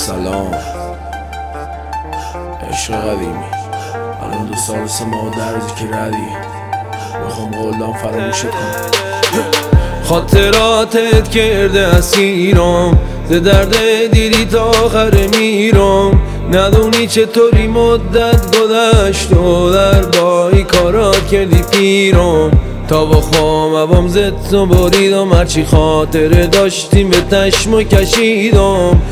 سلام عشق قدیمی، الان 2 سال سه ماه درزی که ردی میخوام قولام فراموشت کنم. خاطراتت کرده اسیرم، ز درد دیری تا آخر میرم. ندونی چطوری مدت گذشت و در بایی کارات کردی پیرم. تا با خوام عوام زد تو بریدم، هرچی خاطره داشتیم به تشم کشیدم.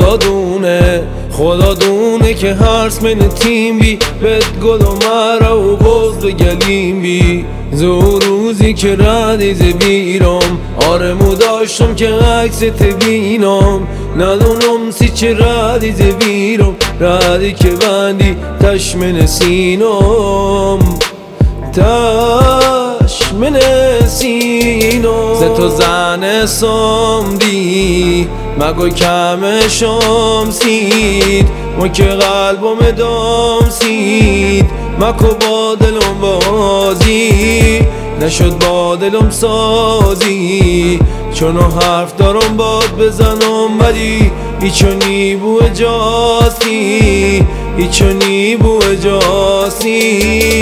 خدا دونه که هرس من تیم بی بد گل و مرا و بغض به گلیم بی. زو روزی که ردی زبیرم، آرمو داشتم که عکست بینم. ندونم سی چه ردی زبیرم، ردی که بندی تشمن سینم، تشمن سینم. ز تو زن سمدی مگو کمشم سید، ما که قلبم دام سید. مکو با دلم بازی، نشد با دلم سازی. چونو حرف دارم باد بزنم، ولی ایچونی بو جاسی، ایچونی بو جاسی.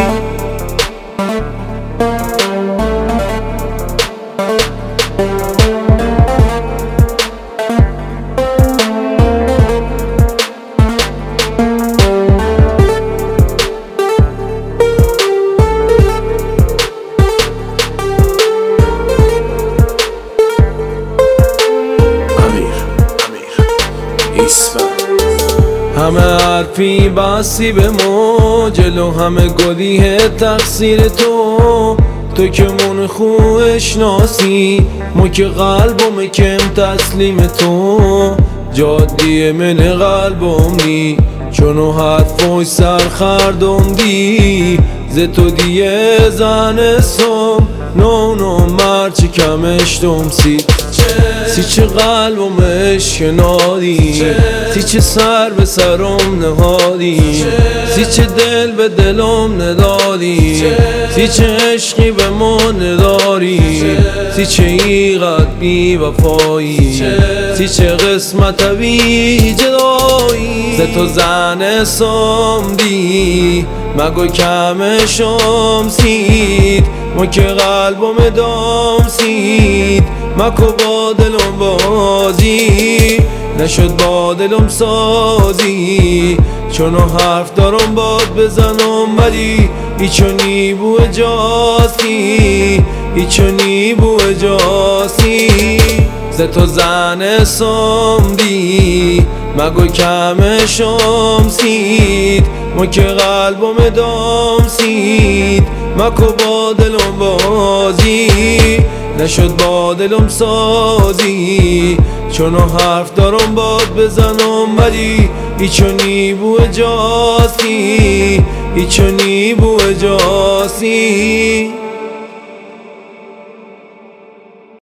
همه حرفی بسی به ما جلو، همه گلیه تقصیر تو که من خوب شناسی. ما که قلبم کم تسلیم تو، جادی من قلبم دی. چونو حرفوی سرخردم دی، ز تو دیه زن سم نونو مرچی کمشتم سی چه قلبم عشق نادی، سی چه سر به سرم نهادی، سی چه دل به دلم ندادی، سی چه عشقی به من نداری، سی چه ایقت بی وفایی، سی چه قسمت بی جدایی. ز تو زن سمدی مگو کمشم سید، ما که قلبم دام سید. مکو با دلم بازی، نشد با دلم سازی. چونو حرف دارم باد بزنم، ولی ایچونی بو جاسی، ایچونی بو جاسی. ز تو زن سمدی مگو کمشم سید، ما که قلبم دام سید. مکو با دلم بازی، نشد با دلم سازی. چونو حرف دارم باد بزنم، ولی ایچونی بو جاسی، ایچونی